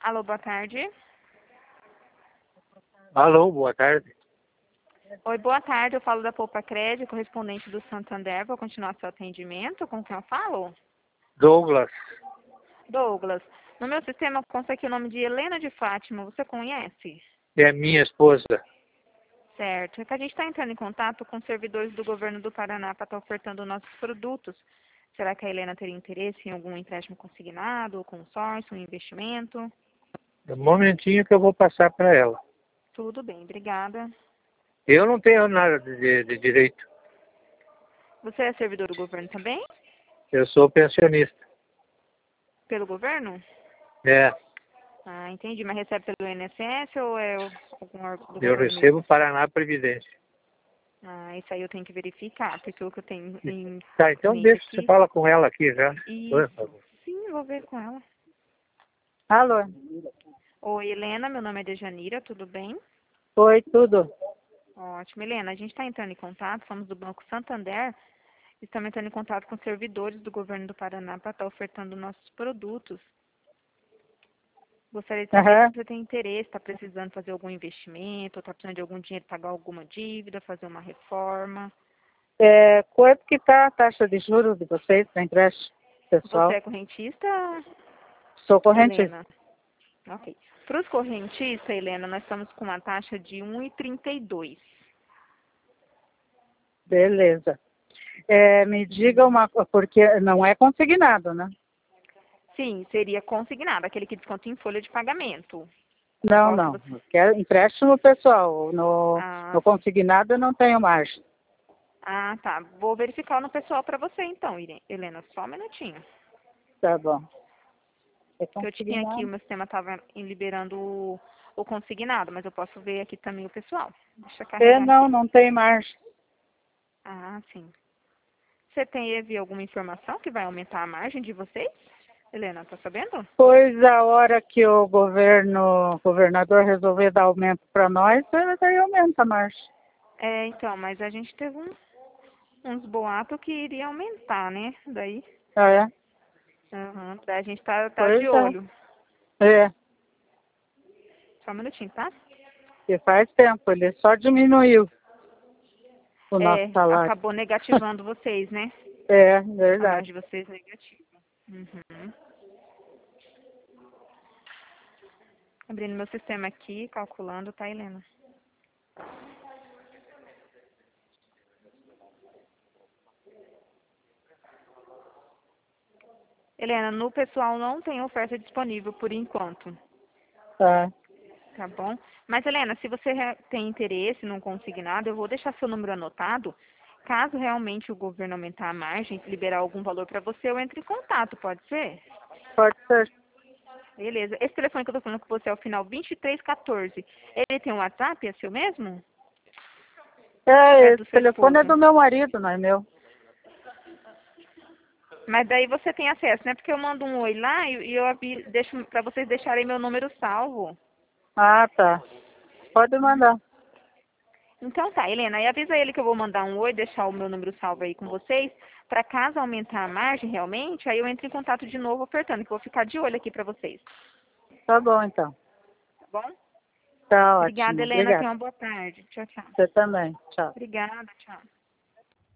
Alô, boa tarde. Alô, boa tarde. Oi, boa tarde. Eu falo da Poupa Crédito, correspondente do Santander. Vou continuar seu atendimento. Com quem eu falo? Douglas. Douglas. No meu sistema consta aqui o nome de Helena de Fátima. Você conhece? É minha esposa. Certo. É que a gente está entrando em contato com servidores do governo do Paraná para estar ofertando nossos produtos. Será que a Helena teria interesse em algum empréstimo consignado, consórcio, um investimento? Um momentinho que eu vou passar para ela. Tudo bem, obrigada. Eu não tenho nada de direito. Você é servidor do governo também? Eu sou pensionista. Pelo governo? É, Ah, entendi. Mas recebe pelo INSS ou é algum órgão do eu governo recebo mesmo? Paraná Previdência. Ah, isso aí eu tenho que verificar, porque o que eu tenho em Tá, então mente deixa, você aqui... fala com ela aqui já. Por Isso. favor. Sim, vou ver com ela. Alô? Oi, Helena, meu nome é Dejanira, tudo bem? Oi, tudo? Ótimo. Helena, a gente está entrando em contato, somos do Banco Santander, estamos entrando em contato com servidores do governo do Paraná para estar ofertando nossos produtos. Gostaria de saber Aham. se você tem interesse, está precisando fazer algum investimento, está precisando de algum dinheiro, pagar alguma dívida, fazer uma reforma. Quanto que tá a taxa de juros de vocês para empréstimo Você pessoal? é correntista, Sou correntista. Helena? Ok. Para os correntistas, Helena, nós estamos com uma taxa de 1,32. Beleza. Me diga uma coisa, porque não é consignado, né? Sim, seria consignado, aquele que desconta em folha de pagamento. Não, Igual se não. você... Eu quero empréstimo pessoal. Ah, No consignado eu não tenho margem. tá. Vou verificar no pessoal para você, então, Helena. Só um minutinho. Tá bom. É Porque eu tinha aqui, o consignado? meu sistema estava liberando o consignado, mas eu posso ver aqui também o pessoal. Deixa eu carregar Não, aqui. não tem margem. Ah, sim. Você teve alguma informação que vai aumentar a margem de vocês? Helena, tá sabendo? Pois a hora que o governador resolver dar aumento para nós, daí aumenta a margem. Então, mas a gente teve uns boatos que iria aumentar, né? Daí, Ah, é? daí a gente tá Pois de olho. é. Só um minutinho, tá? E faz tempo, ele só diminuiu o nosso salário. Acabou negativando vocês, né? É, A verdade. margem de vocês negativa. Uhum. Abrindo meu sistema aqui, calculando, tá, Helena? Helena, no pessoal não tem oferta disponível por enquanto, Tá. tá bom? Mas, Helena, se você tem interesse num consignado, eu vou deixar seu número anotado. Caso realmente o governo aumentar a margem, liberar algum valor para você, eu entro em contato, pode ser? Pode ser. Beleza. Esse telefone que eu tô falando com você é o final 2314. Ele tem um WhatsApp, é seu mesmo? Ou é Esse do seu telefone é esposo? do meu marido, não é meu. Mas daí você tem acesso, né? Porque eu mando um oi lá e eu deixo para vocês deixarem meu número salvo. Ah, tá. Pode mandar. Então tá, Helena, aí avisa ele que eu vou mandar um oi, deixar o meu número salvo aí com vocês, para caso aumentar a margem realmente, aí eu entro em contato de novo ofertando, que eu vou ficar de olho aqui para vocês. Tá bom, então. Tá bom? Tá Obrigada, ótimo. Helena. Obrigada. Tenha uma boa tarde. Tchau, tchau. Você também. Tchau. Obrigada, tchau.